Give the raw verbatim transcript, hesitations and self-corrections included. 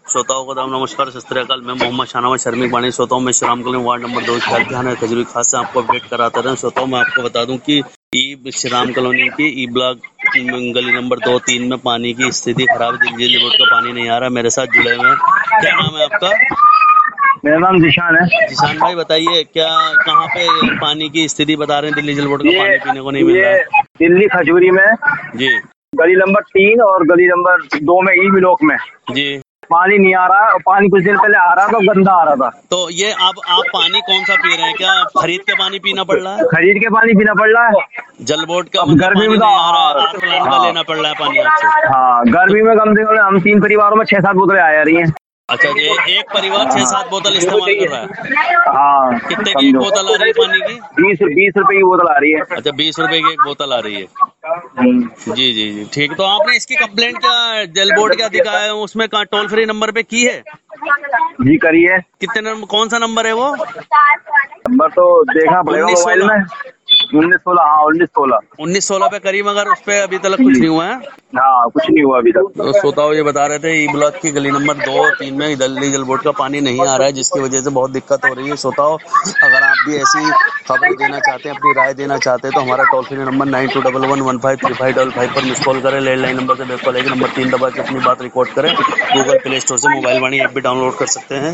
श्रोताओं को दाम नमस्कार, सत श्री अकाल। मैं मोहम्मद शाहनवाज शर्मिक बाणी श्रोताओं में श्रीराम कॉलोनी वार्ड नंबर दो ध्यान खजूरी खास से आपको अपडेट कराते रहे। श्रोताओं मैं आपको बता दूं कि ई श्रीराम कॉलोनी की ई ब्लॉक गली नंबर दो तीन में पानी की स्थिति खराब है। दिल्ली बोर्ड का पानी नहीं आ रहा। मेरे साथ जुड़े हुए हैं, क्या नाम है आपका? मेरा नाम जिशान है। जिशान भाई बताइए, क्या कहाँ पे पानी की स्थिति बता रहे हैं? दिल्ली जल बोर्ड का पानी पीने को नहीं मिल रहा है। दिल्ली खजूरी में जी, गली नंबर तीन और गली नंबर दो में ई ब्लॉक में जी पानी नहीं आ रहा। और पानी कुछ दिन पहले आ रहा था, गंदा आ रहा था। तो ये आप आप पानी कौन सा पी रहे हैं? क्या खरीद के पानी पीना पड़ रहा है? खरीद के पानी पीना पड़ रहा है। जल बोर्ड का अब मतलब गर्मी पानी में तो नहीं आ रहा है, हाँ, आर प्लांट का हाँ, लेना पड़ रहा है पानी आपसे। हाँ, गर्मी में कम से कम हम तीन परिवारों में छह सात बोतलें आ जा रही हैं। अच्छा जी, एक परिवार छह सात बोतल इस्तेमाल कर रहा है। हाँ, कितने की एक बोतल आ रही है पानी की? बीस बीस रुपए की बोतल आ रही है। अच्छा, बीस रुपए की एक बोतल आ रही है। जी जी जी ठीक। तो आपने इसकी कंप्लेंट क्या जल बोर्ड क्या दिखाया है उसमें? कहाँ टोल फ्री नंबर पे की है? जी करिए। कितने नंबर, कौन सा नंबर है वो? नंबर तो देखना पड़ेगा मोबाइल में। उन्नीस सोलह हाँ उन्नीस सोलह उन्नीस सोलह पे करी, मगर उस पे अभी तक कुछ नहीं हुआ है। हाँ, कुछ नहीं हुआ अभी तक। तो श्रोताओं ये बता रहे थे ई ब्लॉक की गली नंबर दो और तीन में दिल्ली जल बोर्ड का पानी नहीं आ रहा है, जिसकी वजह से बहुत दिक्कत हो रही है। श्रोताओं अगर आप भी ऐसी खबरें देना चाहते हैं, अपनी राय देना चाहते हैं, तो हमारा toll free number nine two double one one five three five double five पर मिस कॉल करें। लैंडलाइन नंबर से बैक कॉल एक नंबर तीन दबा के अपनी बात रिकॉर्ड करें। गूगल प्ले स्टोर से मोबाइल वाणी ऐप भी डाउनलोड कर सकते हैं।